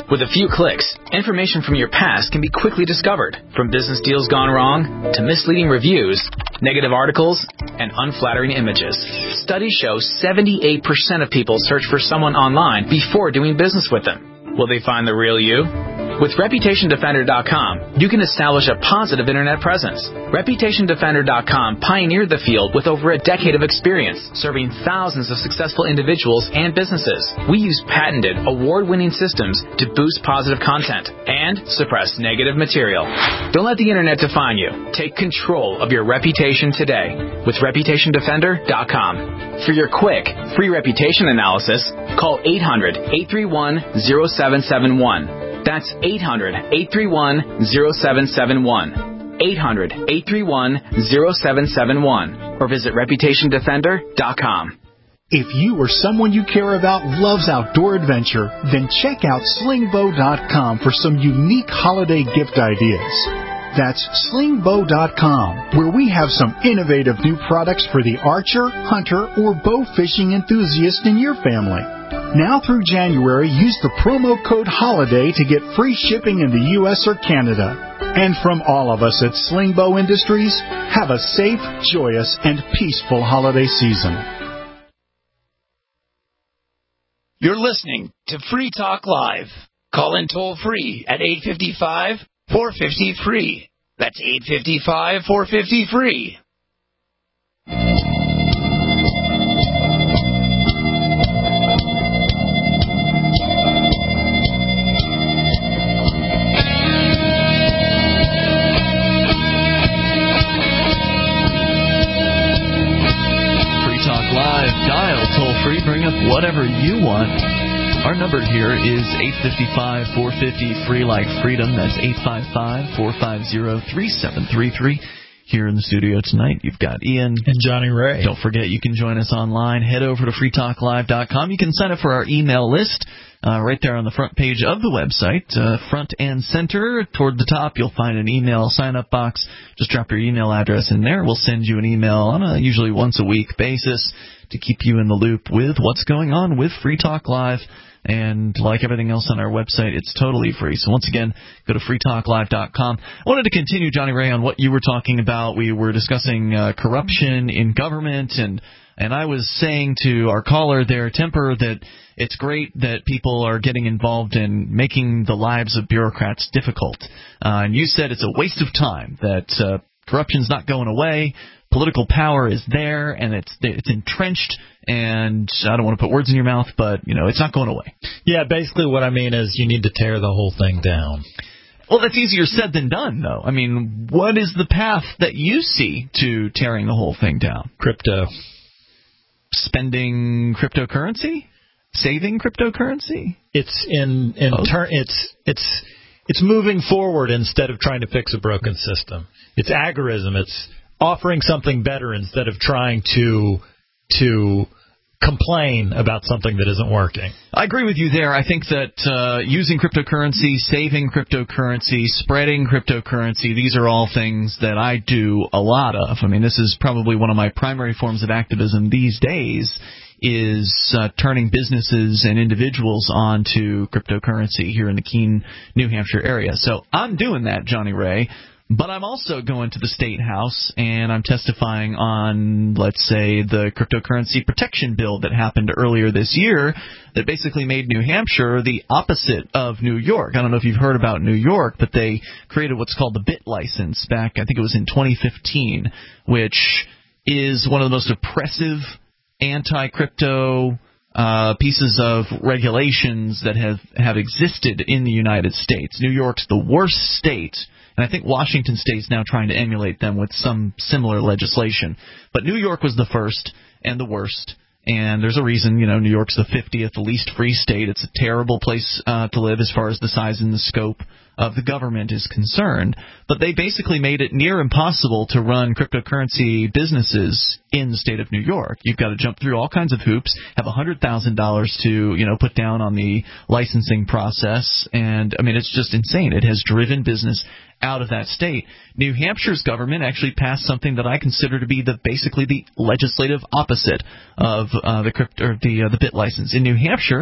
With a few clicks, information from your past can be quickly discovered, from business deals gone wrong to misleading reviews, negative articles, and unflattering images. Studies show seventy-eight percent of people search for someone online before doing business with them. Will they find the real you? With Reputation Defender dot com, you can establish a positive internet presence. Reputation Defender dot com pioneered the field with over a decade of experience, serving thousands of successful individuals and businesses. We use patented, award-winning systems to boost positive content and suppress negative material. Don't let the internet define you. Take control of your reputation today with Reputation Defender dot com. For your quick, free reputation analysis, call eight hundred, eight three one, zero seven seven one. That's eight hundred, eight three one, zero seven seven one. eight hundred, eight three one, zero seven seven one. Or visit Reputation Defender dot com. If you or someone you care about loves outdoor adventure, then check out Sling Bow dot com for some unique holiday gift ideas. That's Sling Bow dot com, where we have some innovative new products for the archer, hunter, or bow fishing enthusiast in your family. Now through January, use the promo code HOLIDAY to get free shipping in the U S or Canada. And from all of us at Sling Bow Industries, have a safe, joyous, and peaceful holiday season. You're listening to Free Talk Live. Call in toll free at eight five five, four five zero, free. That's eight five five, four five zero, free. Toll-free, bring up whatever you want. Our number here is eight five five, four five zero, free like freedom. That's eight five five, four five zero, three seven three three. Here in the studio tonight, you've got Ian. And Johnny Ray. Don't forget, you can join us online. Head over to free talk live dot com. You can sign up for our email list uh, right there on the front page of the website. Uh, front and center, toward the top, you'll find an email sign-up box. Just drop your email address in there. We'll send you an email on a usually once-a-week basis to keep you in the loop with what's going on with Free Talk Live. And like everything else on our website, it's totally free. So once again, go to free talk live dot com. I wanted to continue, Johnny Ray, on what you were talking about. We were discussing uh, corruption in government, and and I was saying to our caller there, Temper, that it's great that people are getting involved in making the lives of bureaucrats difficult. Uh, and you said it's a waste of time, that uh, corruption's not going away. Political power is there, and it's it's entrenched, and I don't want to put words in your mouth, but, you know, it's not going away. Yeah, basically what I mean is you need to tear the whole thing down. Well, that's easier said than done, though. I mean, what is the path that you see to tearing the whole thing down? Crypto. Spending cryptocurrency? Saving cryptocurrency? It's in in oh. turn. It's it's it's moving forward instead of trying to fix a broken system. It's agorism. It's offering something better instead of trying to to complain about something that isn't working. I agree with you there. I think that uh, using cryptocurrency, saving cryptocurrency, spreading cryptocurrency, these are all things that I do a lot of. I mean, this is probably one of my primary forms of activism these days, is uh, turning businesses and individuals onto cryptocurrency here in the Keene, New Hampshire area. So I'm doing that, Johnny Ray. But I'm also going to the State House, and I'm testifying on, let's say, the cryptocurrency protection bill that happened earlier this year that basically made New Hampshire the opposite of New York. I don't know if you've heard about New York, but they created what's called the BIT license back, I think it was in twenty fifteen, which is one of the most oppressive anti-crypto Uh, pieces of regulations that have, have existed in the United States. New York's the worst state, and I think Washington State's now trying to emulate them with some similar legislation. But New York was the first and the worst, and there's a reason. You know, New York's the fiftieth, the least free state. It's a terrible place uh, to live as far as the size and the scope of the government is concerned. But they basically made it near impossible to run cryptocurrency businesses in the state of New York. You've got to jump through all kinds of hoops, have one hundred thousand dollars to, you know, put down on the licensing process, and I mean, it's just insane. It has driven business out of that state. New Hampshire's government actually passed something that I consider to be the basically the legislative opposite of uh, the crypto or the uh, the BIT license. In New Hampshire,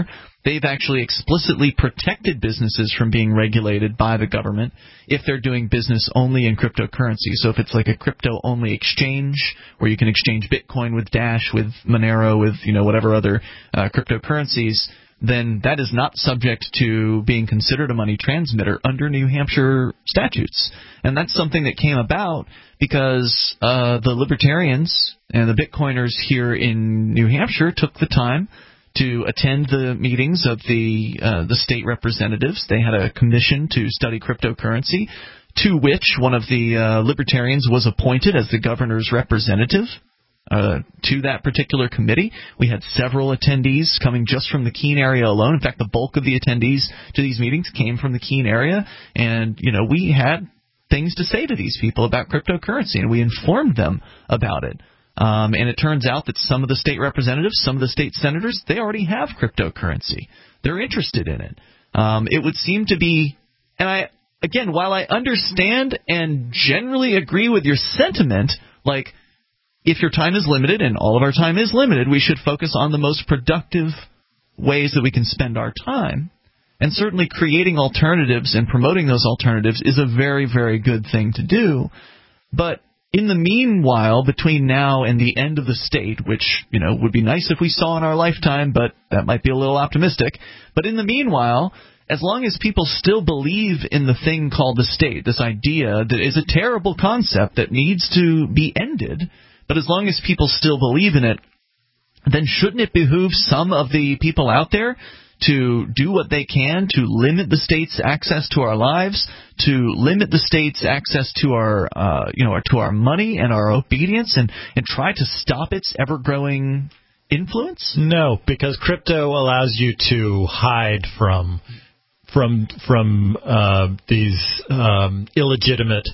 they've actually explicitly protected businesses from being regulated by the government if they're doing business only in cryptocurrency. So if it's like a crypto-only exchange where you can exchange Bitcoin with Dash, with Monero, with, you know, whatever other uh, cryptocurrencies, then that is not subject to being considered a money transmitter under New Hampshire statutes. And that's something that came about because uh, the libertarians and the Bitcoiners here in New Hampshire took the time to attend the meetings of the uh, the state representatives. They had a commission to study cryptocurrency, to which one of the uh, libertarians was appointed as the governor's representative. Uh, to that particular committee. We had several attendees coming just from the Keene area alone. In fact, the bulk of the attendees to these meetings came from the Keene area. And, you know, we had things to say to these people about cryptocurrency, and we informed them about it. Um, and it turns out that some of the state representatives, some of the state senators, they already have cryptocurrency. They're interested in it. Um, it would seem to be, and I, again, while I understand and generally agree with your sentiment, like, if your time is limited, and all of our time is limited, we should focus on the most productive ways that we can spend our time. And certainly creating alternatives and promoting those alternatives is a very, very good thing to do. But in the meanwhile, between now and the end of the state, which, you know, would be nice if we saw in our lifetime, but that might be a little optimistic. But in the meanwhile, as long as people still believe in the thing called the state, this idea that is a terrible concept that needs to be ended, but as long as people still believe in it, then shouldn't it behoove some of the people out there to do what they can to limit the state's access to our lives, to limit the state's access to our, uh, you know, to our money and our obedience, and, and try to stop its ever-growing influence? No, because crypto allows you to hide from from from uh, these um, illegitimate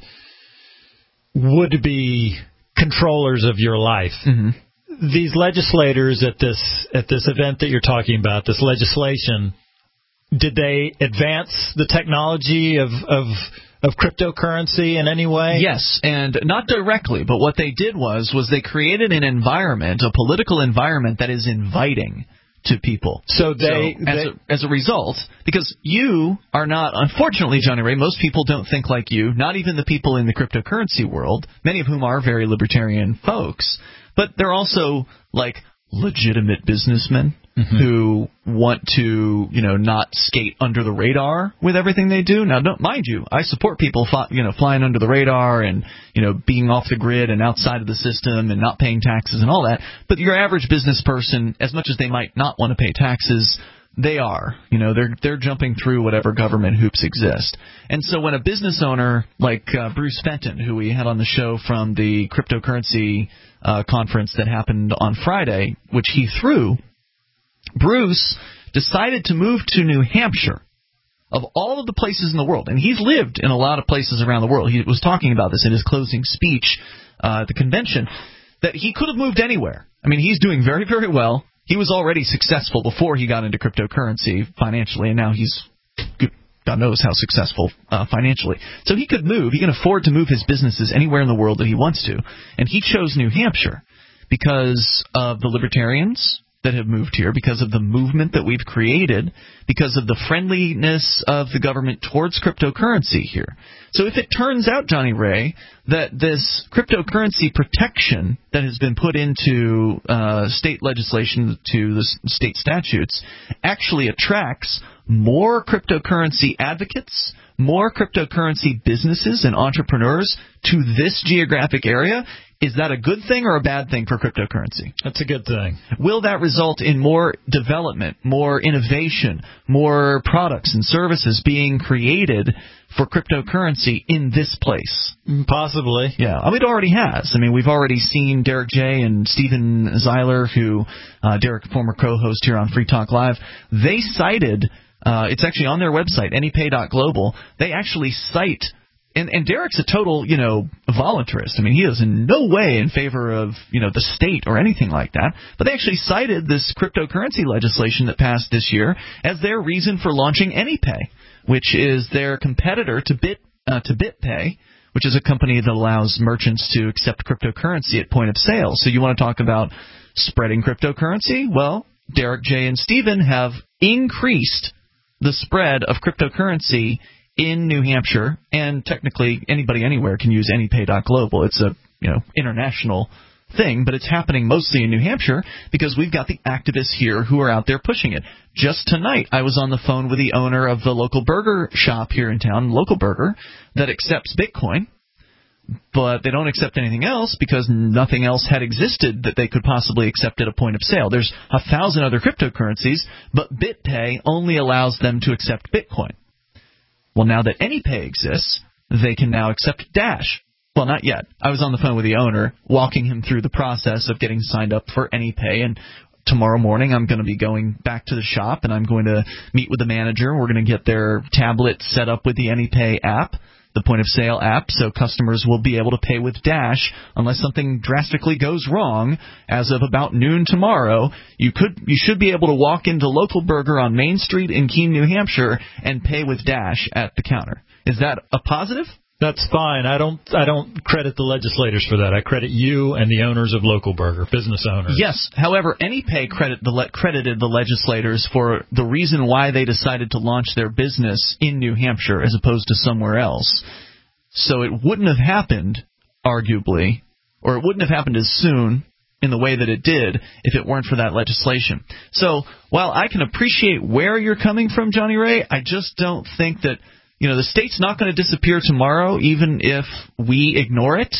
would-be controllers of your life. Mm-hmm. These legislators at this at this event that you're talking about, this legislation, did they advance the technology of of of cryptocurrency in any way? Yes, and not directly, but what they did was was they created an environment, a political environment that is inviting to people. So they, so as, they a, as a result, because you are not, unfortunately, Johnny Ray, most people don't think like you, not even the people in the cryptocurrency world, many of whom are very libertarian folks, but they're also like legitimate businessmen mm-hmm. who want to, you know, not skate under the radar with everything they do. Now, don't mind you, I support people, fly, you know, flying under the radar and, you know, being off the grid and outside of the system and not paying taxes and all that. But your average business person, as much as they might not want to pay taxes, they are. You know, they're they're jumping through whatever government hoops exist. And so when a business owner like uh, Bruce Fenton, who we had on the show from the cryptocurrency uh, conference that happened on Friday, which he threw, Bruce decided to move to New Hampshire, of all of the places in the world. And he's lived in a lot of places around the world. He was talking about this in his closing speech uh, at the convention, that he could have moved anywhere. I mean, he's doing very, very well. He was already successful before he got into cryptocurrency financially, and now he's, God knows how successful uh, financially. So he could move. He can afford to move his businesses anywhere in the world that he wants to. And he chose New Hampshire because of the libertarians that have moved here, because of the movement that we've created, because of the friendliness of the government towards cryptocurrency here. So if it turns out, Johnny Ray, that this cryptocurrency protection that has been put into uh, state legislation, to the state statutes, actually attracts more cryptocurrency advocates, more cryptocurrency businesses and entrepreneurs to this geographic area, is that a good thing or a bad thing for cryptocurrency? That's a good thing. Will that result in more development, more innovation, more products and services being created for cryptocurrency in this place? Possibly. Yeah, I mean, it already has. I mean, we've already seen Derek J. and Stephen Zeiler, who, uh, Derek, former co-host here on Free Talk Live, they cited, uh, it's actually on their website, anypay dot global, they actually cite. And, and Derek's a total, you know, voluntarist. I mean, he is in no way in favor of, you know, the state or anything like that. But they actually cited this cryptocurrency legislation that passed this year as their reason for launching AnyPay, which is their competitor to Bit uh, to BitPay, which is a company that allows merchants to accept cryptocurrency at point of sale. So you want to talk about spreading cryptocurrency? Well, Derek, Jay, and Stephen have increased the spread of cryptocurrency in New Hampshire, and technically anybody anywhere can use AnyPay dot global. It's a you know international thing, but it's happening mostly in New Hampshire because we've got the activists here who are out there pushing it. Just tonight, I was on the phone with the owner of the local burger shop here in town, Local Burger, that accepts Bitcoin, but they don't accept anything else because nothing else had existed that they could possibly accept at a point of sale. There's a thousand other cryptocurrencies, but BitPay only allows them to accept Bitcoin. Well, now that AnyPay exists, they can now accept Dash. Well, not yet. I was on the phone with the owner, walking him through the process of getting signed up for AnyPay, and tomorrow morning I'm going to be going back to the shop, and I'm going to meet with the manager. We're going to get their tablet set up with the AnyPay app, the point-of-sale app, so customers will be able to pay with Dash unless something drastically goes wrong. As of about noon tomorrow, you could you should be able to walk into Local Burger on Main Street in Keene, New Hampshire, and pay with Dash at the counter. Is that a positive? That's fine. I don't I don't credit the legislators for that. I credit you and the owners of Local Burger, business owners. Yes. However, AnyPay credit the le- credited the legislators for the reason why they decided to launch their business in New Hampshire as opposed to somewhere else. So it wouldn't have happened, arguably, or it wouldn't have happened as soon in the way that it did if it weren't for that legislation. So while I can appreciate where you're coming from, Johnny Ray, I just don't think that You know, the state's not going to disappear tomorrow, even if we ignore it,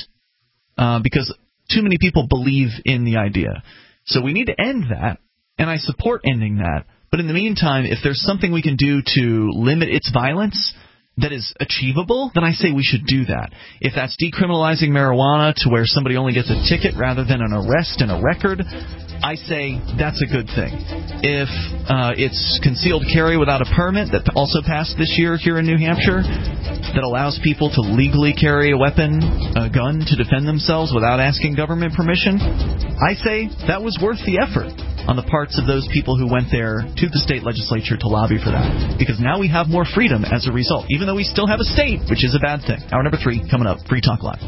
uh, because too many people believe in the idea. So we need to end that, and I support ending that. But in the meantime, if there's something we can do to limit its violence that is achievable, then I say we should do that. If that's decriminalizing marijuana to where somebody only gets a ticket rather than an arrest and a record, I say that's a good thing. If uh, it's concealed carry without a permit that also passed this year here in New Hampshire that allows people to legally carry a weapon, a gun, to defend themselves without asking government permission, I say that was worth the effort on the parts of those people who went there to the state legislature to lobby for that. Because now we have more freedom as a result, even though we still have a state, which is a bad thing. Hour number three coming up. Free Talk Live.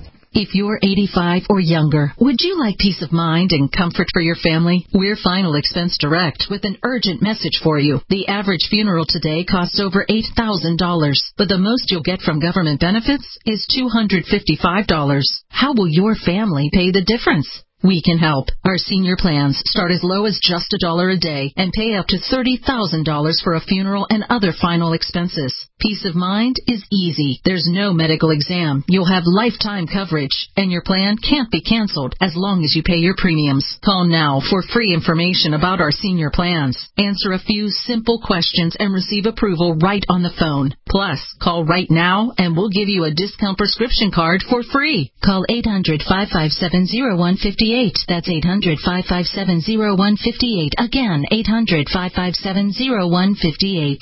If you're eighty-five or younger, would you like peace of mind and comfort for your family? We're Final Expense Direct with an urgent message for you. The average funeral today costs over eight thousand dollars, but the most you'll get from government benefits is two hundred fifty-five dollars. How will your family pay the difference? We can help. Our senior plans start as low as just a dollar a day and pay up to thirty thousand dollars for a funeral and other final expenses. Peace of mind is easy. There's no medical exam. You'll have lifetime coverage, and your plan can't be canceled as long as you pay your premiums. Call now for free information about our senior plans. Answer a few simple questions and receive approval right on the phone. Plus, call right now and we'll give you a discount prescription card for free. Call eight hundred, five five seven, zero one five eight. That's eight hundred, five five seven, zero one five eight. Again, eight hundred, five five seven, zero one five eight.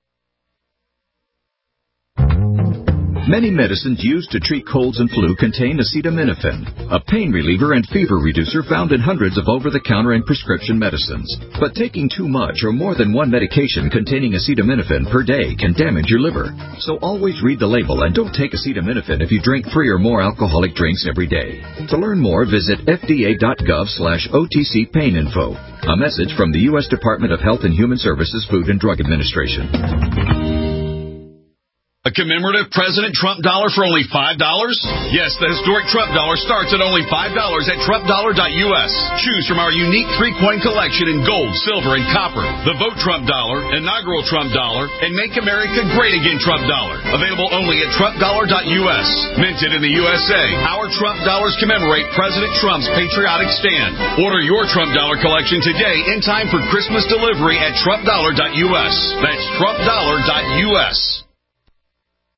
Many medicines used to treat colds and flu contain acetaminophen, a pain reliever and fever reducer found in hundreds of over-the-counter and prescription medicines. But taking too much or more than one medication containing acetaminophen per day can damage your liver. So always read the label and don't take acetaminophen if you drink three or more alcoholic drinks every day. To learn more, visit fda.gov slash OTC pain info. A message from the U S Department of Health and Human Services Food and Drug Administration. A commemorative President Trump dollar for only five dollars? Yes, the historic Trump dollar starts at only five dollars at Trump dollar dot U S. Choose from our unique three-coin collection in gold, silver, and copper. The Vote Trump dollar, inaugural Trump dollar, and Make America Great Again Trump dollar. Available only at Trump dollar dot U S. Minted in the U S A, our Trump dollars commemorate President Trump's patriotic stand. Order your Trump dollar collection today in time for Christmas delivery at Trump dollar dot U S. That's Trump dollar dot U S.